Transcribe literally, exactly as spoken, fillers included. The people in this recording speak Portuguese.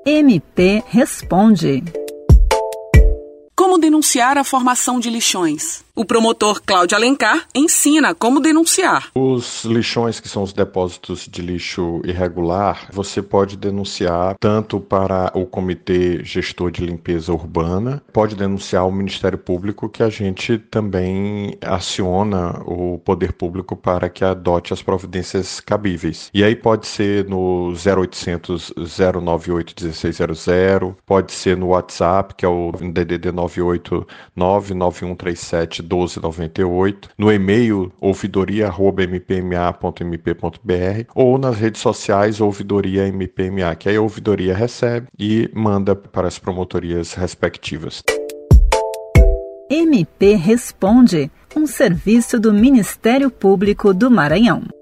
M P Responde. Como denunciar a formação de lixões? O promotor Cláudio Alencar ensina como denunciar. Os lixões, que são os depósitos de lixo irregular, você pode denunciar tanto para o Comitê Gestor de Limpeza Urbana, pode denunciar ao Ministério Público, que a gente também aciona o poder público para que adote as providências cabíveis. E aí pode ser no zero oitocentos, zero nove oito, um seis zero zero, pode ser no WhatsApp, que é o D D D nove oito nove, nove um três sete, doze noventa e oito, no e-mail ouvidoria arroba m p m a ponto m p ponto b r ou nas redes sociais ouvidoria M P M A, que aí a ouvidoria recebe e manda para as promotorias respectivas. M P Responde, um serviço do Ministério Público do Maranhão.